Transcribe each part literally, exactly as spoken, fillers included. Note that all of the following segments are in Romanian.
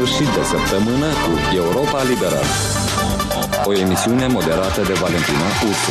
sfârșit de săptămână cu Europa Liberă. O emisiune moderată de Valentina Ursu.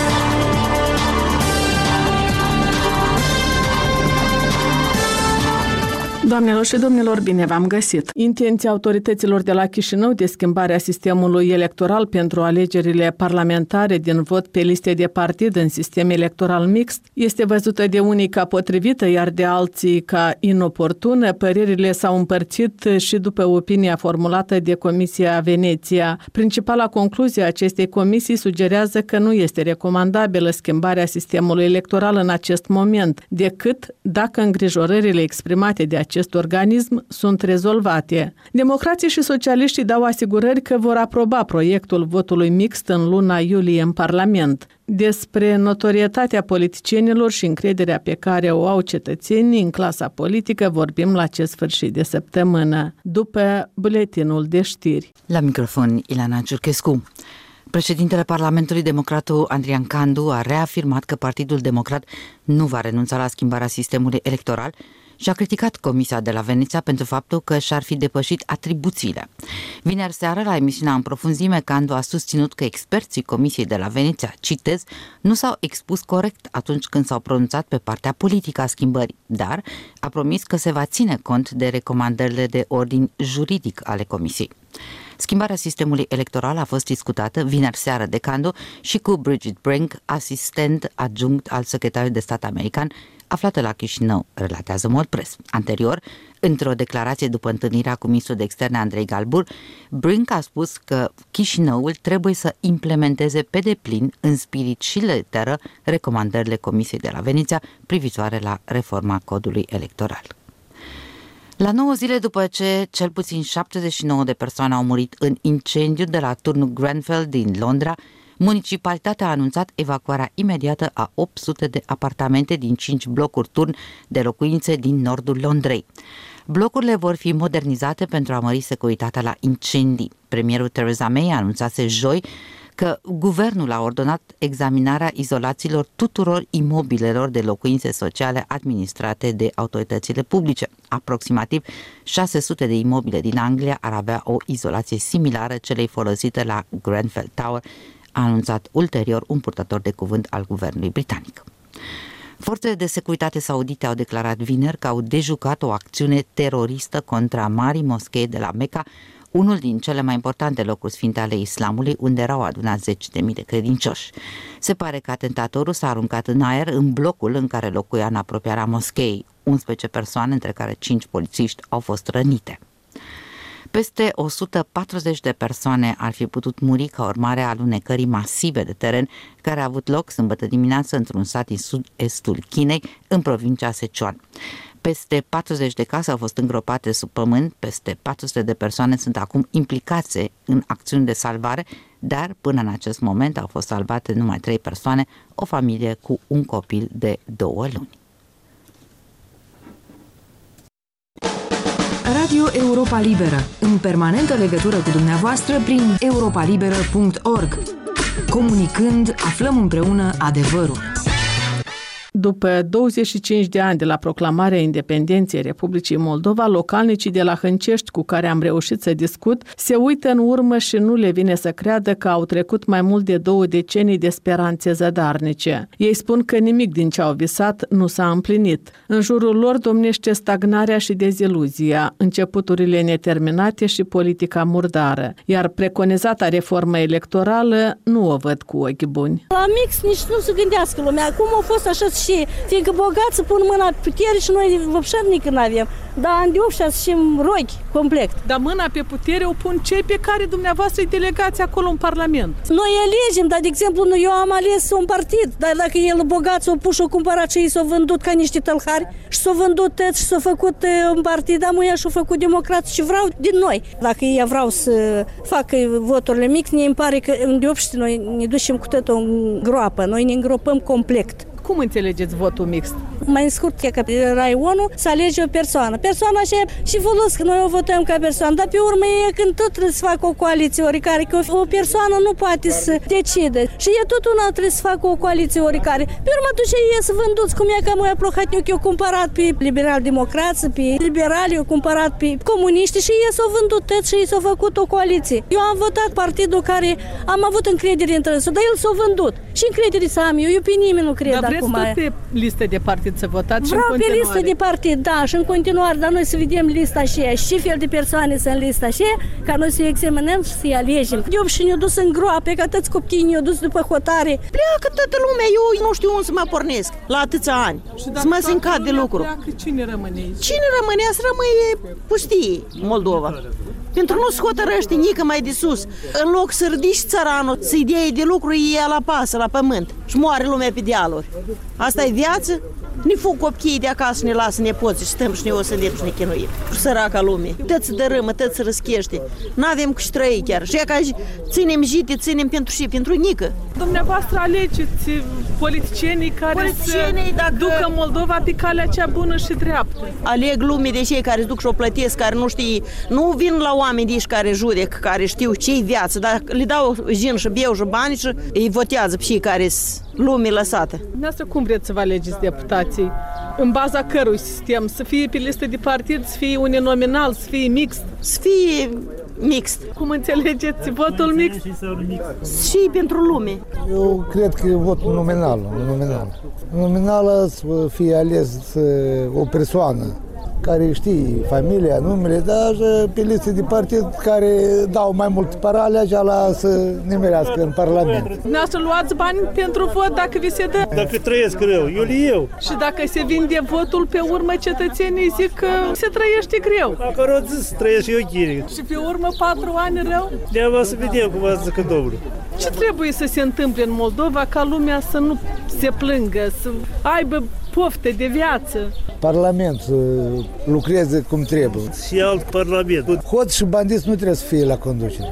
Doamnelor și domnilor, bine v-am găsit! Intenția autorităților de la Chișinău de schimbarea sistemului electoral pentru alegerile parlamentare din vot pe liste de partid în sistem electoral mixt este văzută de unii ca potrivită, iar de alții ca inoportună. Părerile s-au împărțit și după opinia formulată de Comisia Veneția. Principala concluzie a acestei comisii sugerează că nu este recomandabilă schimbarea sistemului electoral în acest moment, decât dacă îngrijorările exprimate de acest acest organism sunt rezolvate. Democrații și socialiștii dau asigurări că vor aproba proiectul votului mixt în luna iulie în Parlament. Despre notorietatea politicienilor și încrederea pe care o au cetățenii în clasa politică vorbim la acest sfârșit de săptămână, după buletinul de știri. La microfon, Ilana Ciurchescu. Președintele Parlamentului, democratul Andrian Candu, a reafirmat că Partidul Democrat nu va renunța la schimbarea sistemului electoral și a criticat Comisia de la Veneția pentru faptul că și-ar fi depășit atribuțiile. Vineri seară, la emisiunea În profunzime, Candu a susținut că experții Comisiei de la Veneția, citez, nu s-au expus corect atunci când s-au pronunțat pe partea politică a schimbării, dar a promis că se va ține cont de recomandările de ordin juridic ale Comisiei. Schimbarea sistemului electoral a fost discutată vineri seară de Candu și cu Bridget Brink, asistent adjunct al secretarului de stat american, aflată la Chișinău, relatează Mult Press. Anterior, într-o declarație după întâlnirea cu ministrul de externe Andrei Galbur, Brink a spus că Chișinăul trebuie să implementeze pe deplin, în spirit și literă, recomandările Comisiei de la Veneția privitoare la reforma codului electoral. La nouă zile după ce cel puțin șaptezeci și nouă de persoane au murit în incendiu de la turnul Grenfell din Londra, municipalitatea a anunțat evacuarea imediată a opt sute de apartamente din cinci blocuri turn de locuințe din nordul Londrei. Blocurile vor fi modernizate pentru a mări securitatea la incendii. Premierul Theresa May a anunțase joi că guvernul a ordonat examinarea izolațiilor tuturor imobilelor de locuințe sociale administrate de autoritățile publice. Aproximativ șase sute de imobile din Anglia ar avea o izolație similară celei folosite la Grenfell Tower, a anunțat ulterior un purtător de cuvânt al guvernului britanic. Forțele de securitate saudite au declarat vineri că au dejucat o acțiune teroristă contra Marii Moschei de la Mecca, unul din cele mai importante locuri sfinte ale islamului, unde erau adunați zeci de mii de credincioși. Se pare că atentatorul s-a aruncat în aer în blocul în care locuia în apropierea moscheei. unsprezece persoane, între care cinci polițiști, au fost rănite. Peste o sută patruzeci de persoane ar fi putut muri ca urmare a alunecării masive de teren care a avut loc sâmbătă dimineață într-un sat din sud-estul Chinei, în provincia Sichuan. Peste patruzeci de case au fost îngropate sub pământ, peste patru sute de persoane sunt acum implicate în acțiuni de salvare, dar până în acest moment au fost salvate numai trei persoane, o familie cu un copil de două luni. Radio Europa Liberă, în permanentă legătură cu dumneavoastră prin europa liberă punct org. Comunicând, aflăm împreună adevărul. După douăzeci și cinci de ani de la proclamarea independenței Republicii Moldova, localnicii de la Hâncești cu care am reușit să discut se uită în urmă și nu le vine să creadă că au trecut mai mult de două decenii de speranțe zădarnice. Ei spun că nimic din ce au visat nu s-a împlinit. În jurul lor domnește stagnarea și deziluzia, începuturile neterminate și politica murdară, iar preconizata reformă electorală nu o văd cu ochi buni. La mix nici nu se gândească lumea. Cum a fost așa și fiindcă bogați pun mâna pe putere și noi văpșărnică n-avem. Dar îndeopșa și rochi complet. Dar mâna pe putere o pun cei pe care dumneavoastră îi delegați acolo în Parlament. Noi alegem, dar de exemplu eu am ales un partid, dar dacă el bogat s-o pus și o cumpărat și ei s-o vândut ca niște tălhari și s-o vândut tăți și s-o făcut un partid, am ea și-o făcut democrați și vreau din noi. Dacă ei vreau să facă voturile mix, ne îmi pare că îndeopște noi ne ducem cu tot o groapă, noi ne îngropăm complet. cum înțelegeți votul mixt? Mai scurt, e că raionul să alege o persoană. Persoana așa și folosesc, noi o votăm ca persoană, dar pe urmă e când tot trebuie să facă o coaliție oricare, că o persoană nu poate să decide. Și e tot una trebuie să facă o coaliție oricare. Pe urmă atunci e să vânduți, cum e că Moia Plохотniuc, eu cumpărat pe liberal-democrați, pe liberali, eu cumpărat pe comuniști și ei s-au vândut tot și ei s-au făcut o coaliție. Eu am votat partidul care am avut încredere în trânsul, dar el s-a vândut. Și încredere să am eu, eu pe nimeni nu cred dar acum. Dar vreți tot pe listă de partid să votați? Vreau și în pe listă de partid, da, și în continuare, dar noi să vedem lista aceea și ce fel de persoane sunt în lista aceea, ca noi să-i examinăm și să-i alegem. Eu și ne-au dus în groape, că atâți copiii ne-au dus după hotare. Pleacă toată lumea, eu nu știu unde să mă pornesc la atâția ani. Să mă simt de lucru. Pleacă, cine rămâne aici? Cine rămâne? Să rămâie pustie Moldova. Pentru nu se hotărăște nică mai de sus. În loc să ridici țăranul, să-i dea de lucru, e la pasă, la pământ. Și moare lumea pe dealuri. Asta e viață? Ne fug copiii de acasă, ne lasă nepoții și stăm și ne o să și ne chinuim. Săraca lume. Tăți dărâmă, tăți răschește. N-avem cu și trăi chiar. Și ca ținem jite, ținem pentru și pentru nică. Dumneavoastră alegeți politicienii care politicienii, să dacă... ducă Moldova pe calea cea bună și dreaptă. Aleg lume de cei care duc și o plătesc, care nu știi, nu vin la oameni de care judec, care știu ce-i viață, dar le dau jin și beu și bani și îi votează pe cei care sunt lume lăsată. Dumneavoastră cum vreți să vă alegeți deputații? În baza cărui sistem? Să fie pe listă de partid, să fie uninominal, să fie mixt? Să fie mixt. Cum înțelegeți votul mixt? Și pentru lume. Eu cred că e vot nominal. Nominal. Nominală să fie ales o persoană care știe familia, numele, dar pe listă de partid care dau mai mult parale, la să nimerească în Parlament. Dumneavoastră luați bani pentru vot dacă vi se dă? Dacă trăiesc rău, eu le iau. Și dacă se vinde votul, pe urmă cetățenii zic că se trăiește greu. Dacă au zis, trăiesc eu chire. Și pe urmă patru ani rău? De-aia să vedem cum a zică domnul. Ce trebuie să se întâmple în Moldova ca lumea să nu se plângă, să aibă pofte de viață? Parlament să lucreze cum trebuie. Și alt parlament. Hot și bandiți nu trebuie să fie la conducere.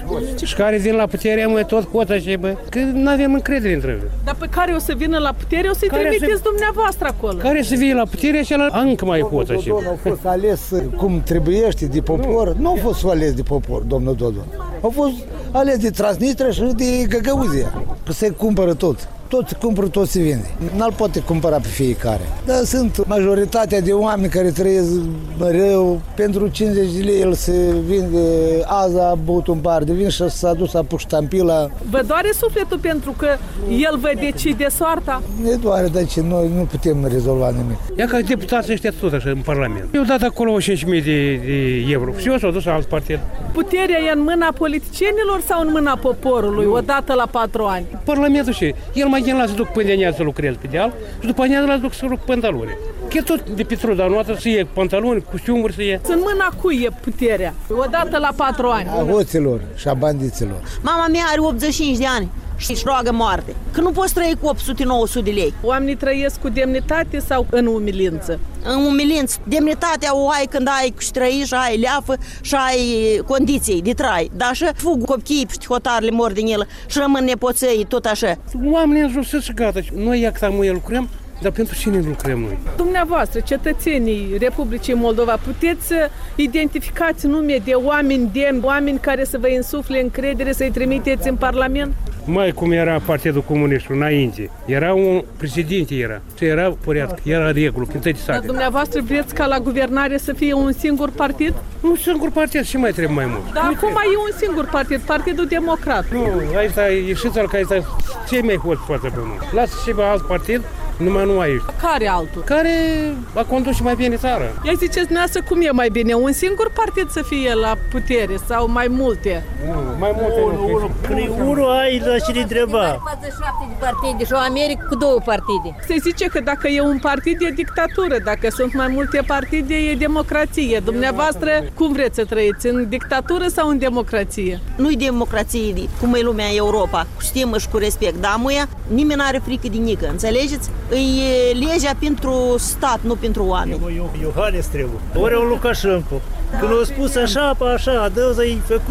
Și care vin la putere, mă, tot hot așa, bă, că nu avem încredere între ei. Dar pe care o să vină la putere, o să-i trimiteți să... dumneavoastră acolo. Care să vină la putere și ăla încă mai hot așa. Domnul a fost ales cum trebuiește de popor. Nu, nu a fost ales de popor, domnul Dodon. A fost ales de Transnistria și de Găgăuzia. Că se cumpără tot. Tot se cumpără, tot se vinde. N-al poate cumpăra pe fiecare. Dar sunt majoritatea de oameni care trăiesc rău. Pentru cincizeci de lei el se vinde azi, a băut un par de vin și s-a dus, a pus ștampila. Vă doare sufletul pentru că el vă decide soarta? Ne doare, dar ce noi nu putem rezolva nimic. Ia ca deputați ăștia tot așa în Parlament. Eu dat acolo cinci mii de, de euro și eu s-au dus la alt partid. Puterea e în mâna politicienilor sau în mâna poporului, odată la patru ani? Parlamentul și el mai gen la să duc pândenea să lucrez pe deal și după aia la să duc să duc pantaloni. Că tot de Petru, dar nu să iei pantaloni, costiumuri să iei. În mâna cui e puterea? Odată la patru ani. A hoților și a bandiților. Mama mea are optzeci și cinci de ani și își roagă moarte. Că nu poți trăi cu opt sute nouă sute de lei. Oamenii trăiesc cu demnitate sau în umilință? În umilință. Demnitatea o ai când ai și trăi și ai leafă și ai condiții de trai. Dar și fug copiii pe hotarele mor din el și rămân nepoței tot așa. Oamenii în jos și gata. Noi ia că noi lucrăm, dar pentru cine lucrăm noi? Dumneavoastră, cetățenii Republicii Moldova, puteți să identificați nume de oameni demni, oameni care să vă insufle încredere, să-i trimiteți în Parlament? Mai cum era Partidul Comunist înainte. Era un președinte, era. Și era păreat, era regulă, când te Dar dumneavoastră vreți ca la guvernare să fie un singur partid? Un singur partid și mai trebuie mai mult. Dar acum e un singur partid, Partidul Democrat. Nu, aici ieșiți al că aici cei mai hoți față pe noi. Lasă și pe alt partid, numai nu aici. Care altul? Care a condus și mai bine țara. Ia ziceți dumneavoastră cum e mai bine, un singur partid să fie la putere sau mai multe? Nu, mai multe nu. Unul, unul ai la cine întreba. patruzeci și șapte de partide și o Americă cu două partide. Se zice că dacă e un partid e dictatură, dacă sunt mai multe partide e democrație. Dumneavoastră cum vreți să trăiți, în dictatură sau în democrație? Nu-i democrație cum e lumea în Europa, cu stimă și cu respect. Dar muia, nimeni n-are frică de nică, înțelegeți? E legea pentru stat, nu pentru oameni. Iohannes trebuie. Ori un Lukashenko. Când a spus așa, pe așa, dă-i făcut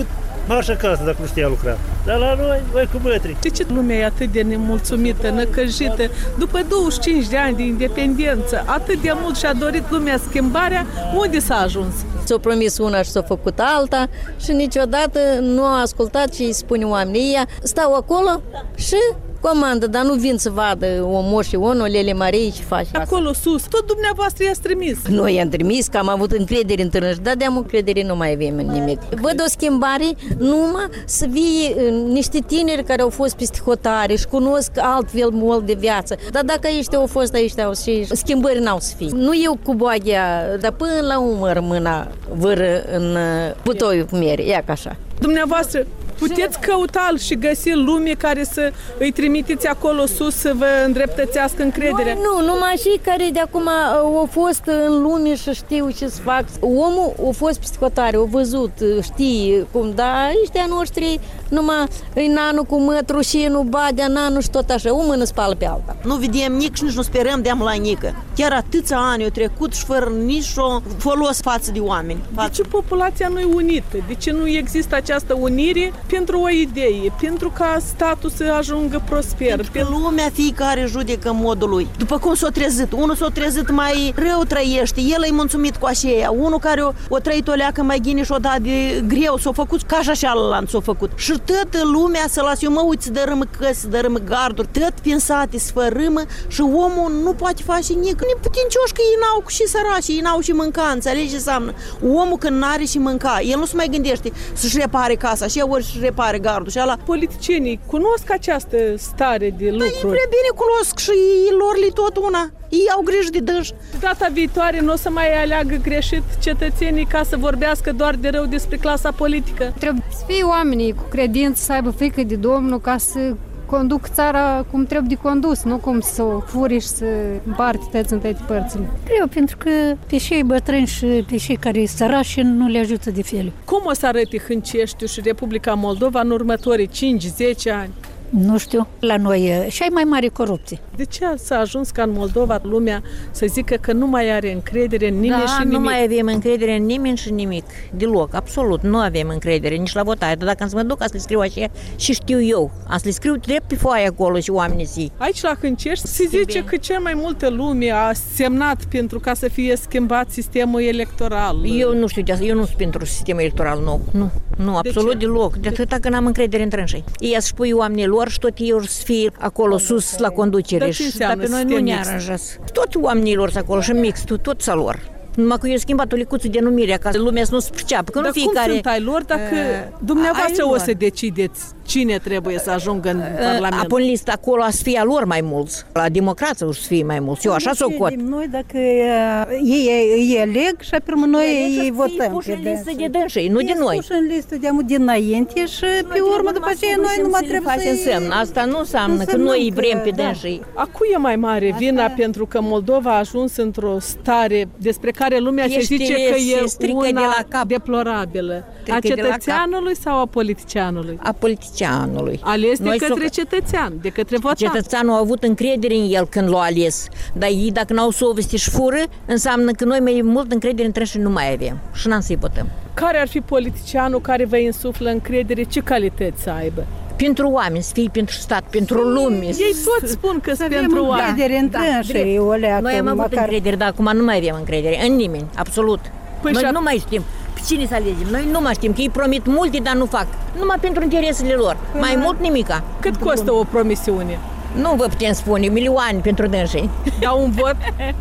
Marș acasă dacă nu știa lucra. Dar la noi, voi cu bătri. De ce lumea e atât de nemulțumită, năcăjită? După douăzeci și cinci de ani de independență, atât de mult și-a dorit lumea schimbarea, unde s-a ajuns? S-a promis una și s-a făcut alta și niciodată nu a ascultat ce îi spune oamenii. Ea stau acolo și comandă, dar nu vin să vadă o moșii unul, Lele Marie, ce face. Acolo sus, tot dumneavoastră i-ați trimis. Noi i-am trimis, că am avut încredere în tânăr, dar de-am încredere nu mai avem în nimic. Văd o schimbare numai să vie niște tineri care au fost peste hotare și cunosc altfel mult de viață. Dar dacă ăștia au fost aici și schimbări n-au să fie. Nu eu cu boaghea, dar până la umăr mâna vâră în butoiul cu miere, ia ca așa. Dumneavoastră, puteți căuta și găsi lume care să îi trimiteți acolo sus să vă îndreptățească încrederea? Nu, numai cei care de acum au fost în lume și știu ce să fac. Omul a fost psihotare, a văzut, știe cum, dar ăștia noștri numai în nanul cu mătru și nu badea nanul și tot așa, o mână spală pe alta. Nu vedem nici și nici nu sperăm de la nică. Chiar atâția ani au trecut și fără nicio folos față de oameni. De ce populația nu e unită? De ce nu există această unire pentru o idee, pentru ca statul să ajungă prosper? Pentru că lumea fiecare judecă modul lui. După cum s-a trezit, unul s-a trezit mai rău trăiește, el e mulțumit cu aceea, unul care o, o trăit o leacă mai ghine și o dat de greu, s-a făcut ca și așa la s-a făcut. Și toată lumea să lasă, eu mă uit să dărâmă căsi, să dărâmă garduri, tot pensate, să fărâmă și omul nu poate face nic. Neputincioși că ei n-au și sărași, ei n-au și mânca, înțelegi ce înseamnă? Omul când n-are și mânca, el nu se mai gândește să-și repare casa și ori să-și repare gardul și ala. Politicienii cunosc această stare de lucruri? Da, ei prea bine cunosc și ei lor li tot una. Ei au grijă de dânși. Data viitoare nu o să mai aleagă greșit cetățenii ca să vorbească doar de rău despre clasa politică? Trebuie să fie oamenii cu credință, să aibă frică de Domnul ca să conduc țara cum trebuie de condus, nu cum să o furi și să împarți tăți în toate părțile. Greu, pentru că pe cei bătrâni și pe cei care sunt sărași nu le ajută de fel. Cum o să arăte Hânceștiu și Republica Moldova în următorii cinci zece ani? Nu știu, la noi și ai mai mare corupție. De ce s-a ajuns ca în Moldova lumea să zică că nu mai are încredere în nimeni da, și nimic? nu mai avem încredere în nimeni și nimic, deloc, absolut, nu avem încredere nici la votare, dar dacă îmi să mă duc, am să le scriu așa și știu eu, am să le scriu drept pe foaie acolo și oamenii zi. Aici la Hâncești se zice că cea mai multă lume a semnat pentru ca să fie schimbat sistemul electoral. Eu nu știu de asta, eu nu sunt pentru sistemul electoral nou, nu, nu, absolut de deloc, de atâta că n-am încredere în trânsei. Ei să spui oamenii lor și tot ei or să fie acolo sus la conducere. Dar pe noi nu ne aranjează. Toți oamenii lor sunt acolo și mixtul, tot sa lor. Numai că eu schimbat o licuță de numire ca lumea să nu se priceapă. Că dar nu fiecare... cum sunt ai lor dacă uh, dumneavoastră o să decideți cine trebuie să ajungă în uh, Parlament? Apoi în listă acolo a să fie a lor mai mulți. La democrație o să fie mai mulți. Eu așa s-o cot. Noi dacă uh, ei îi eleg și apoi noi îi votăm. Puși în listă de dânsii, nu de noi. Puși în listă de dinainte și pe urmă după aceea noi nu mai trebuie să... Însemn. Asta nu înseamnă că noi îi vrem pe dânsii. A cui e mai mare vina pentru că Moldova a ajuns într-o stare despre care lumea se zice că e una deplorabilă? A cetățeanului sau a politicianului? A politicianului. Ales de către cetățean, de către votat. Cetățeanul a avut încredere în el când l-a ales. Dar ei, dacă n-au soveste și fură, înseamnă că noi mai mult încredere între și nu mai avem. Și n-am să-i votăm. Care ar fi politicianul care vă insuflă încredere? Ce calități să aibă? Pentru oameni, să fie pentru stat, pentru lume. Ei toți spun că sunt pentru oameni. Da, da, noi am avut măcar... încredere, dar acum nu mai avem încredere în nimeni, absolut. Păi noi nu mai știm pe cine să alegem. Noi nu mai știm că ei promit multe, dar nu fac. Numai pentru interesele lor. Păi mai mult nimica. Cât costă o promisiune? Nu vă putem spune, milioane pentru dânsii. Dar un vot?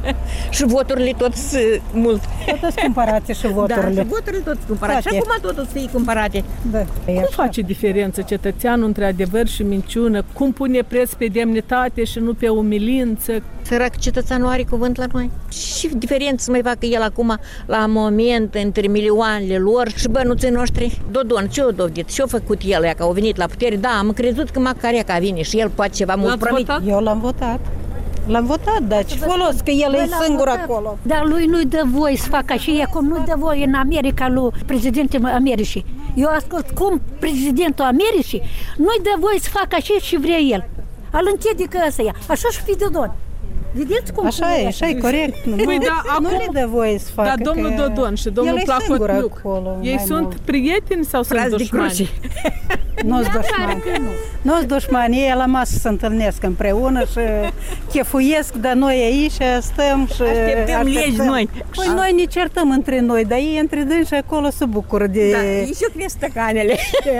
Și voturile tot sunt mult. Tot cumpărate și voturile. Da, și voturile tot cumpărate. Și acum totul să fie cumpărate. Da. Cum face diferență cetățeanul între adevăr și minciună? Cum pune preț pe demnitate și nu pe umilință? Sărac cetățeanul are cuvânt la noi. Și diferență să mai facă el acum la moment între milioanele lor și bănuții noștri? Dodon, ce-o dovedit? Ce-o făcut el? Că au venit la putere? Da, am crezut că Macareca vine și el poate ceva mult promit. Eu l-am votat. L-am votat, dar ce folos că el e singur acolo. Dar lui nu-i dă voie să facă așa, e cum nu-i dă voie în America lui prezidentul Americii. Eu ascult cum prezidentul Americii nu-i dă voie să facă așa și vrea el. Al închide că ăsta e. Așa și fi Dodon. Vedeți cum? Așa e, așa e corect. Nu, păi, da, acum, nu le dă voie să facă. Dar domnul Dodon și domnul Placotniuc, ei sunt mult. prieteni sau sunt dușmani? Nu-s dușmani. Nu-s dușmani. Ei la masă se întâlnesc împreună și chefuiesc, dar noi aici stăm și așteptăm legi noi. Păi noi ne certăm între noi, dar ei între dânsi acolo se bucură de... Da, ei ciocnesc stăcanele.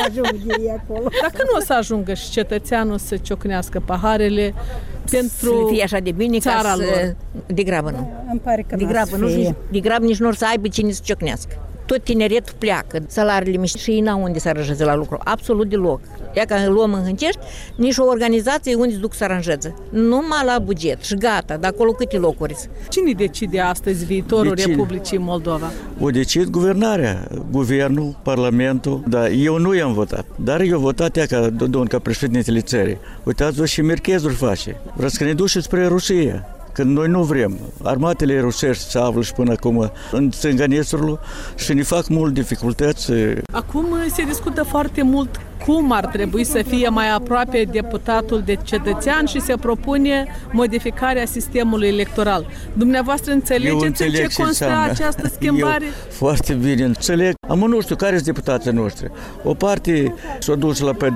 Acolo. Dacă nu o să ajungă și cetățeanul să ciocnească paharele pentru să fie așa de bine țara ca să... lor. De grabă nu. Îmi pare că de grabă, nu, de grabă nici nu or să aibă cine să ciocnească. Tot tineretul pleacă, salariile mici și ei n-au unde să aranjeze la lucru, absolut deloc. Ia că luăm în Hâncești, nici o organizație unde se duc să aranjeze. Numai la buget și gata, de acolo câte locuri. Cine decide astăzi viitorul decide. Republicii Moldova? O decide guvernarea, guvernul, parlamentul, dar eu nu i-am votat. Dar eu votat ea ca Dodon, ca președintele țării. Uitați-vă și Merchezul face. Vreau să ne duce spre Rusia. Când noi nu vrem. Armatele rusești se află și până acum în Țânganestrul și ne fac mult dificultăți. Acum se discută foarte mult cum ar trebui să fie mai aproape deputatul de cetățean și se propune modificarea sistemului electoral. Dumneavoastră înțelegeți în ce constă această schimbare? Eu foarte bine înțeleg. Am nu știu care sunt deputații noștri. O parte s-a dus la P D,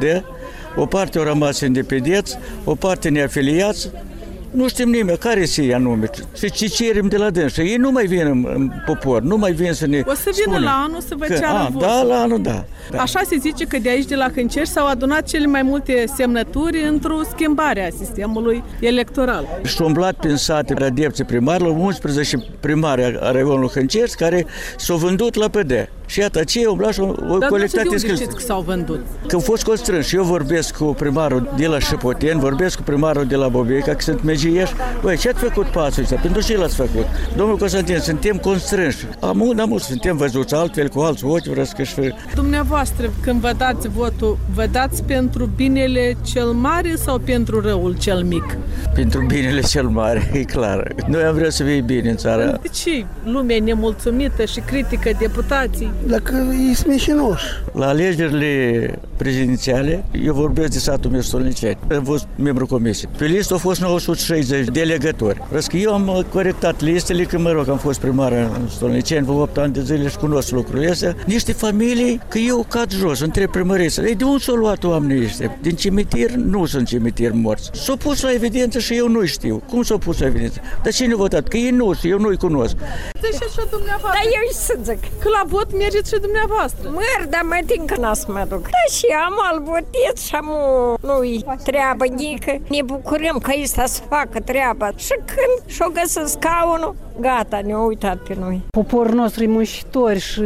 o parte au rămas independenți, o parte neafiliați. Nu știm nimeni care se ia nume și ce cerem de la dânsă. Ei nu mai vin în, în popor, nu mai vin să ne O să vină la anul să vă ceară votul. Da, la anul, da, da. Așa se zice că de aici, de la Hâncești, s-au adunat cele mai multe semnături într-o schimbare a sistemului electoral. Și au umblat prin sate la adepții primarilor, unsprezece primari a raionului Hâncești care s-au vândut la P D. Și iată, aceia au umblat și au colectat înscrieri. Dar știți că s-au vândut? Că au fost constrânși. Eu vorbesc cu primarul de la Șepoteni, vorbesc cu primarul de la Bobica, că sunt megieși. Băi, ce ați făcut pasul ăsta? Pentru ce l-ați făcut? Domnul Constantin, suntem constrânși. Amul, amul, suntem văzuți altfel, cu alți ochi, răscăși. Dumneavoastră, când vă dați votul, vă dați pentru binele cel mare sau pentru răul cel mic? Pentru binele cel mare, e clar. Noi am vrea să fie bine în țara. De ce lumea e nemulțumită și critică deputații? Dacă e smișinoși. La alegerile prezidențiale, eu vorbesc de satul meu Stolniceni. Am fost membru comisiei. Pe listă au fost nouă sute șaizeci de legători. Răscă eu am corectat listele, că mă rog, am fost primar în Stolniceni, vă opt ani de zile și cunosc lucrurile astea. Niște familii, că eu cad jos, întreb primării, de unde s-au luat oamenii ăștia? Din cimitir? Nu sunt cimitir morți. S-au pus la evidență și eu nu știu. Cum s-au pus la evidență? Dar cine a votat? Că ei nu știu, eu nu-i cunosc. Deci și dumneavoastră. Da, eu să zic. Că la vot mergeți și dumneavoastră. Măr, dar mă tin că n-a să mă duc. Da, și am al votat și am nu-i treabă nică. Ne bucurăm că ăsta să facă treaba. Și când și-o găsă scaunul, gata, ne-a uitat pe noi. Poporul nostru e muncitor și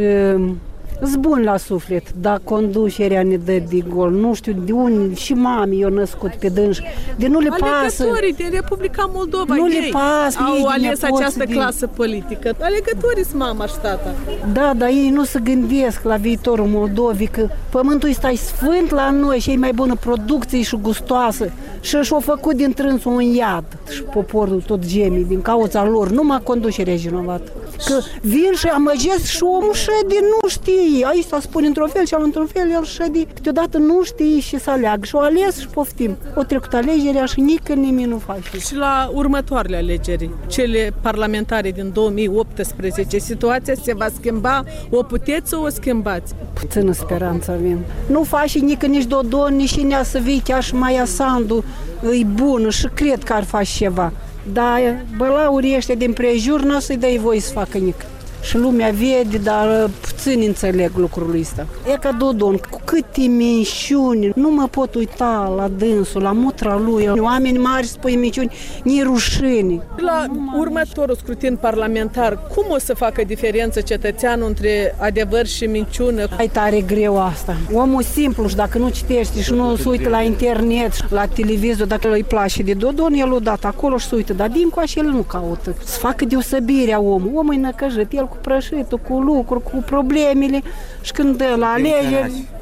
zbun la suflet, dar conducerea ne dă de gol. Nu știu de unde, și mami i-au născut pe dânși. De nu le pasă. Alegătorii din Republica Moldova, nu ei le pasă, au ales această din... clasă politică. Alegătorii sunt mama și tata. Da, dar ei nu se gândesc la viitorul Moldovei, că pământul ăsta e sfânt la noi și e mai bună producție și gustoasă. Și și-au făcut din trânsul un iad. Și poporul tot geme din cauza lor, numai conducerea vinovată. Că vin și amăgesc și omul șede, nu știe. Aici s-a spune într-un fel și al într-un fel, el șede. Câteodată nu știe și să aleagă. Și o ales și poftim. O trecut alegerea și nică nimeni nu face. Și la următoarele alegeri, cele parlamentare din două mii optsprezece, situația se va schimba? O puteți să o schimbați? Puțină speranță avem. Nu face nică nici Dodon, nici Inea Săvichea și Maia Sandu e bună și cred că ar face ceva. Dar bălaurii ăștia din prejur nu o să-i dai voie să facă nică. Și lumea vede, dar puțin înțeleg lucrul ăsta. E ca Dodon, cu câte minciuni, nu mă pot uita la dânsul, la mutra lui. Oameni mari spui minciuni, ni rușine. La următorul scrutin parlamentar, cum o să facă diferență cetățeanul între adevăr și minciună? E tare greu asta. Omul simplu și dacă nu citește și nu se uită la internet, la televizor, dacă îi place de Dodon, el o dat acolo și se uită, dar dincoace el nu caută. Să facă deosebirea omul. Omul e năcăjit, el cu prășitul, cu lucruri, cu problemele și când dă la alegeri,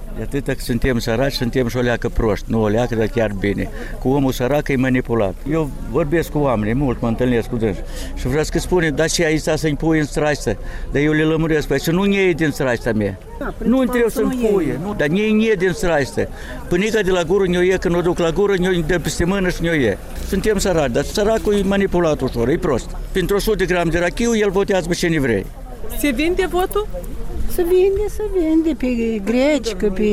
De atâta că suntem săraci, suntem și o leacă proști, nu o leacă, dar chiar bine. Cu omul sărac e manipulat. Eu vorbesc cu oameni, mult mă întâlnesc cu dânsi și vreau să spune, dar și aici să-mi pui în straștă, dar eu le lămuresc, păi să nu iei din strașta mea. Da, nu trebuie să-mi puie, nu, dar nu iei din straștă. Pânica de la gură ne-o e, când o duc la gură, ne-o dă peste mână și ne-o e. Suntem săraci, dar săracul e manipulat ușor, e prost. Pentru o sută de grame de rachiu, el votează pe cine vrei. Se vinde votul? Se vinde, se vinde pe grecică, pe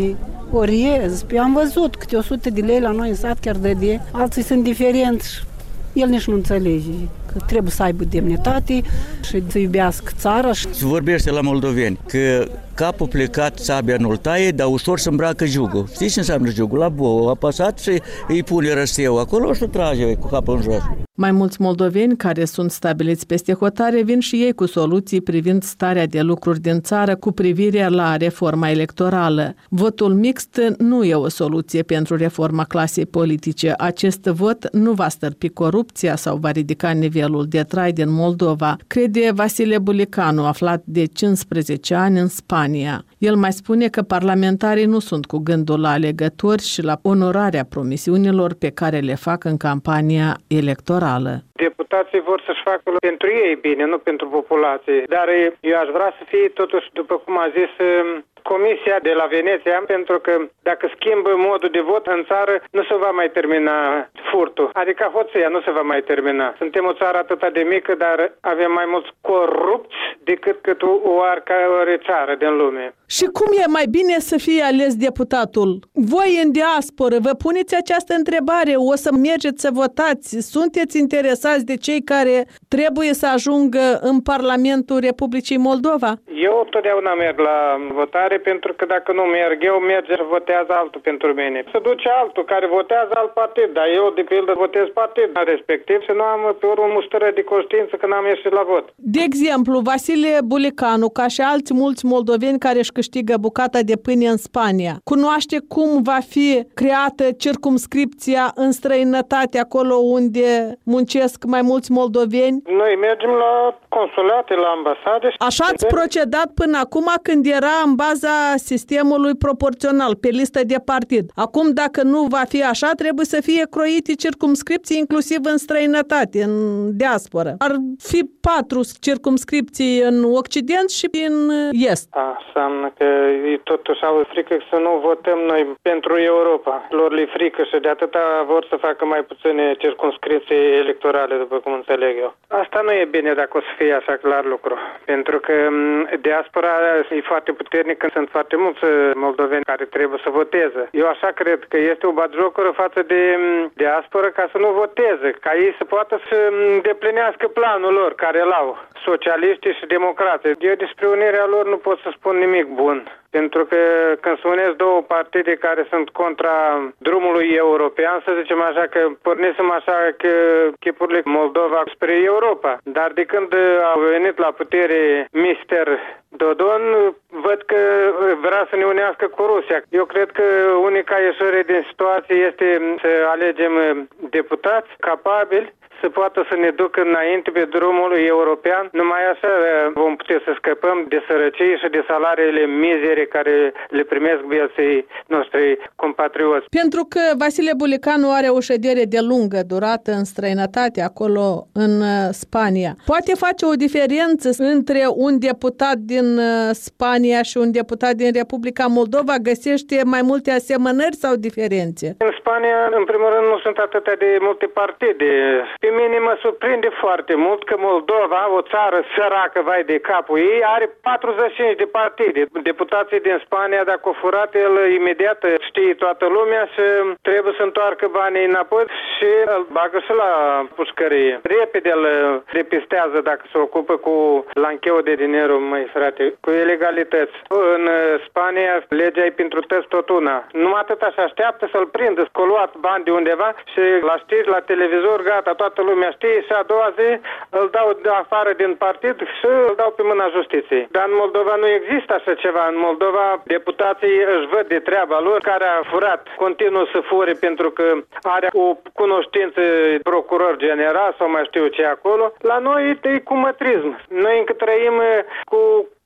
orez, pe am văzut câte o sută de lei la noi în sat chiar dădea. Alții sunt diferenți, el nici nu înțelege că trebuie să aibă demnitate și să iubească țara. Se vorbește la moldoveni că capul plecat, sabia nu-l taie, dar ușor se îmbracă jugul. Știți ce înseamnă jugul? La bou, apăsat și îi pune răsteul acolo și trage cu capul în jos. Mai mulți moldoveni care sunt stabiliți peste hotare vin și ei cu soluții privind starea de lucruri din țară cu privire la reforma electorală. Votul mixt nu e o soluție pentru reforma clasei politice. Acest vot nu va stărpi corupția sau va ridica nivelul de trai din Moldova, crede Vasile Bulicanu, aflat de cincisprezece ani în Spania. El mai spune că parlamentarii nu sunt cu gândul la alegători și la onorarea promisiunilor pe care le fac în campania electorală. Deputații vor să-și facă pentru ei bine, nu pentru populație. Dar eu aș vrea să fie totuși, după cum a zis Comisia de la Veneția, pentru că dacă schimbă modul de vot în țară, nu se va mai termina furtul. Adică hoția nu se va mai termina. Suntem o țară atât de mică, dar avem mai mulți corupți decât cât o oricare țară din lume. Și cum e mai bine să fie ales deputatul? Voi în diasporă vă puneți această întrebare? O să mergeți să votați? Sunteți interesați de cei care trebuie să ajungă în Parlamentul Republicii Moldova? Eu totdeauna merg la votare, pentru că dacă nu merg eu, merge și votează altul pentru mine. Se duce altul care votează alt partid, dar eu de pildă votez partidul respectiv și nu am pe urmă mustră de conștiință că n-am ieșit la vot. De exemplu, Vasile Bulicanu, ca și alți mulți moldoveni care își câștigă bucata de pâine în Spania, cunoaște cum va fi creată circumscripția în străinătate, acolo unde muncesc mai mulți moldoveni? Noi mergem la consulate, la ambasade. Așa ați procedat până acum când era în baza sistemului proporțional, pe listă de partid. Acum, dacă nu va fi așa, trebuie să fie croite circumscripții inclusiv în străinătate, în diasporă. Ar fi patru circumscripții în Occident și în Est. Înseamnă că totuși au frică să nu votăm noi pentru Europa. Lor le frică și de atâta vor să facă mai puține circumscripții electorale, după cum înțeleg eu. Asta nu e bine dacă o să fie așa clar lucru. Pentru că diaspora e foarte puternică, sunt foarte mulți moldoveni care trebuie să voteze. Eu așa cred că este o batjocură față de diaspora ca să nu voteze, ca ei să poată să îndeplinească planul lor care îl au, socialiști și democrații. Eu despre unirea lor nu pot să spun nimic bun. Pentru că când se unesc două partide care sunt contra drumului european, să zicem așa că pornisem așa că chipurile Moldova spre Europa. Dar de când a venit la putere mister Dodon, văd că vrea să ne unească cu Rusia. Eu cred că unica ieșire din situație este să alegem deputați capabili să poată să ne ducă înainte pe drumul european. Numai așa vom putea să scăpăm de sărăcie și de salariile mizere care le primesc vieții noștri compatrioți. Pentru că Vasile Bulicanu are o ședere de lungă durată în străinătate, acolo în Spania. Poate face o diferență între un deputat din Spania și un deputat din Republica Moldova? Găsește mai multe asemănări sau diferențe? În Spania, în primul rând, nu sunt atâtea de multe partide. Pe mine mă surprinde foarte mult că Moldova, o țară săracă, vai de capul ei, are patruzeci și cinci de partide. Deputații din Spania, dacă o furat, el imediat știe toată lumea și trebuie să întoarcă banii înapoi și îl bagă și la pușcărie. Repede îl depistează dacă se ocupă cu lancheu de dinero, măi frate, cu ilegalități. În Spania, legea e pentru tăți tot una. Numai atât așa așteaptă să-l prindă, scoluat bani de undeva și la știri, la televizor, gata, toată lumea știe și a doua zi îl dau de afară din partid și îl dau pe mâna justiției. Dar în Moldova nu există așa ceva. În Moldova deputații își văd de treaba lor, care a furat, continuă să fure pentru că are o cunoștință procuror general sau mai știu ce acolo. La noi e cu mătrism. Noi încă trăim cu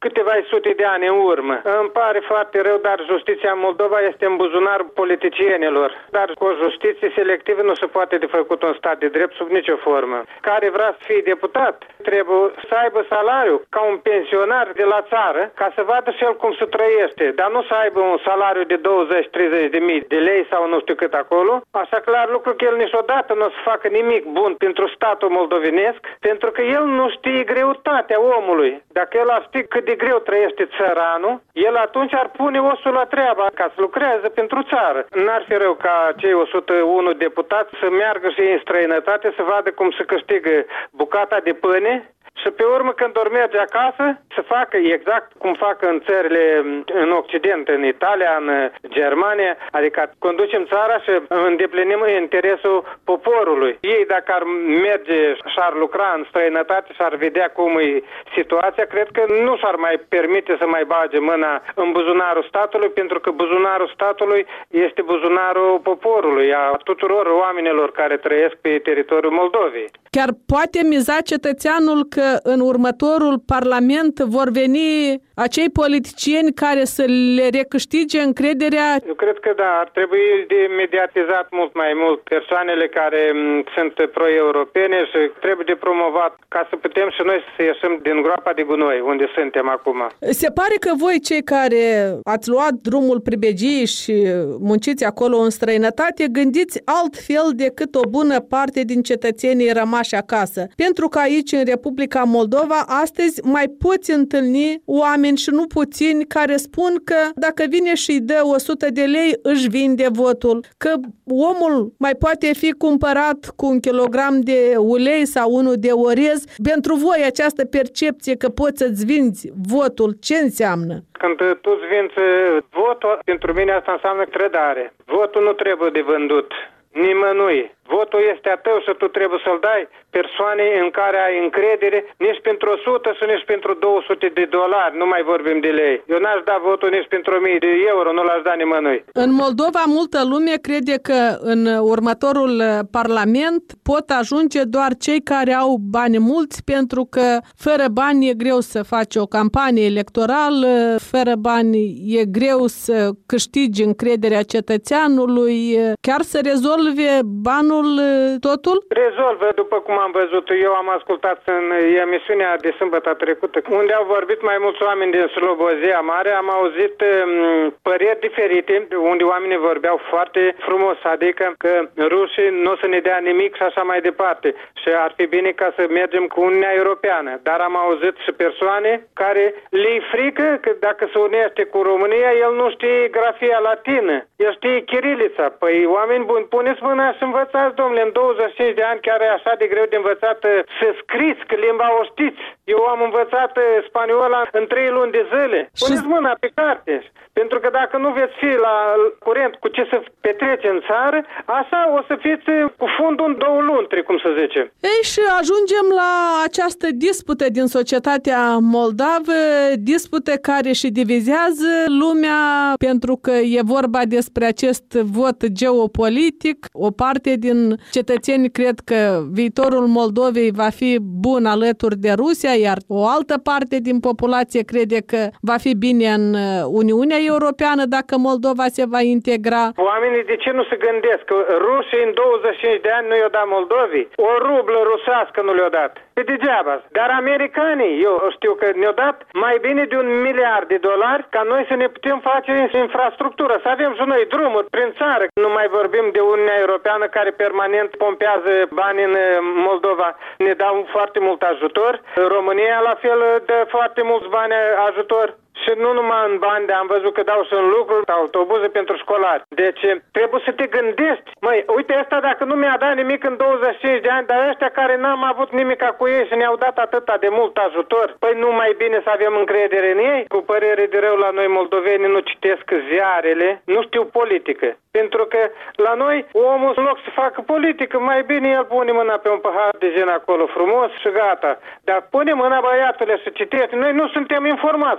câteva sute de ani în urmă. Îmi pare foarte rău, dar justiția în Moldova este în buzunarul politicienilor. Dar cu o justiție selectivă nu se poate de făcut un stat de drept sub nicio formă. Care vrea să fie deputat trebuie să aibă salariu ca un pensionar de la țară, ca să vadă și el cum se trăiește, dar nu să aibă un salariu de douăzeci treizeci de mii de lei sau nu știu cât acolo. Așa clar lucru că el niciodată nu o să facă nimic bun pentru statul moldovenesc, pentru că el nu știe greutatea omului. Dacă el ar ști cât de greu trăiește țăranul, el atunci ar pune osul la treaba ca să lucreze pentru țară. N-ar fi rău ca cei o sută unu deputați să meargă și în străinătate să vadă cum se câștigă bucata de pâine și pe urmă când ori merge acasă să facă exact cum fac în țările în Occident, în Italia, în Germania, adică conducem țara și îndeplinim interesul poporului. Ei dacă ar merge și ar lucra în străinătate și ar vedea cum e situația, cred că nu s-ar mai permite să mai bage mâna în buzunarul statului, pentru că buzunarul statului este buzunarul poporului, a tuturor oamenilor care trăiesc pe teritoriul Moldovei. Chiar poate miza cetățeanul că în următorul parlament vor veni acei politicieni care să le recâștige încrederea? Eu cred că da, ar trebui de mediatizat mult mai mult persoanele care sunt pro-europene și trebuie de promovat ca să putem și noi să ieșim din groapa de gunoi unde suntem acum. Se pare că voi cei care ați luat drumul pribegiei și munciți acolo în străinătate gândiți altfel decât o bună parte din cetățenii rămași acasă. Pentru că aici în Republica Moldova astăzi mai poți întâlni oameni și nu puțini care spun că dacă vine și îi dă o sută de lei își vinde votul, că omul mai poate fi cumpărat cu un kilogram de ulei sau unul de orez. Pentru voi această percepție că poți să-ți vinzi votul, ce înseamnă? Când tu îți vinzi votul, pentru mine asta înseamnă trădare. Votul nu trebuie de vândut nimănui. Votul este a tău și tu trebuie să-l dai persoanei în care ai încredere, nici pentru o sută și nici pentru două sute de dolari, nu mai vorbim de lei. Eu n-aș da votul nici pentru o mie de euro, nu l-aș da nimănui. În Moldova multă lume crede că în următorul parlament pot ajunge doar cei care au bani mulți, pentru că fără bani e greu să faci o campanie electorală, fără bani e greu să câștigi încrederea cetățeanului, chiar să rezolve banul totul? Rezolvă, după cum am văzut. Eu am ascultat în emisiunea de sâmbătă trecută, unde au vorbit mai mulți oameni din Slobozia Mare. Am auzit um, păreri diferite, unde oamenii vorbeau foarte frumos, adică că rușii nu o să ne dea nimic și așa mai departe. Și ar fi bine ca să mergem cu Uniunea Europeană. Dar am auzit și persoane care le-i frică că dacă se unește cu România, el nu știe grafia latină, el știe chirilița. Păi oameni buni, puneți mâna și învățați, domnule, în douăzeci și cinci de ani chiar e așa de greu de învățat să scriți, că limba o știți. Eu am învățat spaniola în trei luni de zile. Puneți mâna pe carte. Pentru că dacă nu veți fi la curent cu ce se petrece în țară, așa o să fiți cu fundul în două luni, cum să zice. Ei, și ajungem la această dispută din societatea moldavă, dispută care și divizează lumea, pentru că e vorba despre acest vot geopolitic. O parte din cetățeni cred că viitorul Moldovei va fi bun alături de Rusia, iar o altă parte din populație crede că va fi bine în Uniunea Europeană dacă Moldova se va integra. Oamenii de ce nu se gândesc că rușii în douăzeci și cinci de ani nu i-au dat Moldovii? O rublă rusească nu le-au dat. Pe degeaba. Dar americanii, eu știu că ne-au dat mai bine de un miliard de dolari ca noi să ne putem face infrastructură, să avem și noi drumuri prin țară. Nu mai vorbim de Uniunea Europeană care permanent pompează bani în Moldova. Ne dau foarte mult ajutor. România la fel dă foarte mulți bani ajutor. Și nu numai în bani, dar am văzut că dau și în lucruri, autobuze pentru școlari. Deci trebuie să te gândești. Măi, uite ăsta dacă nu mi-a dat nimic în douăzeci și cinci de ani, dar ăștia care n-am avut nimic cu ei și ne-au dat atâta de mult ajutor, păi nu mai bine să avem încredere în ei? Cu părere de rău, la noi moldovenii nu citesc ziarele, nu știu politică. Pentru că la noi omul, în loc să facă politică, mai bine el pune mâna pe un pahar de gen acolo frumos și gata. Dar pune mâna, băiatule, să citești. Noi nu suntem informați. Noi nu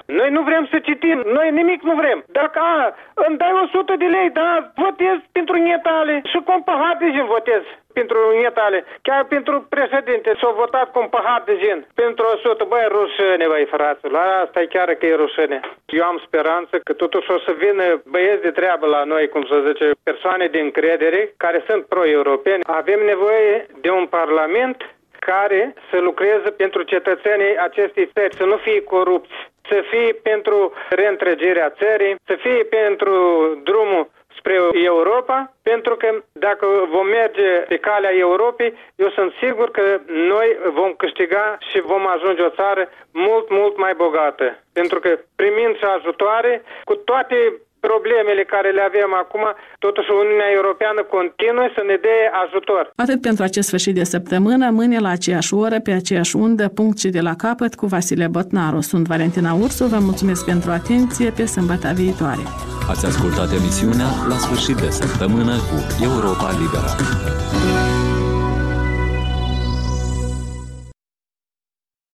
vrem să citim, noi nimic nu vrem. Dacă a, îmi dai o sută de lei, da, votez pentru nietale și cu un pahar de gin votez pentru nietale. Chiar pentru președinte s-a votat cu un pahar de gin. Pentru o sută, băi, rușine, băi, fraților, asta e chiar că e rușine. Eu am speranță că totuși o să vină băieți de treabă la noi, cum să zice, persoane de încredere, care sunt pro-europeni. Avem nevoie de un parlament care să lucreze pentru cetățenii acestei țări, să nu fie corupți, să fie pentru reîntregirea țării, să fie pentru drumul spre Europa, pentru că dacă vom merge pe calea Europei, eu sunt sigur că noi vom câștiga și vom ajunge o țară mult, mult mai bogată. Pentru că primind și ajutoare, cu toate problemele care le avem acum, totuși Uniunea Europeană continuă să ne dea ajutor. Atât pentru acest sfârșit de săptămână, mâine la aceeași oră, pe aceeași undă, punct și de la capăt, cu Vasile Botnaru. Sunt Valentina Ursu, vă mulțumesc pentru atenție, pe sâmbătă viitoare. Ați ascultat emisiunea La sfârșit de săptămână cu Europa Liberă.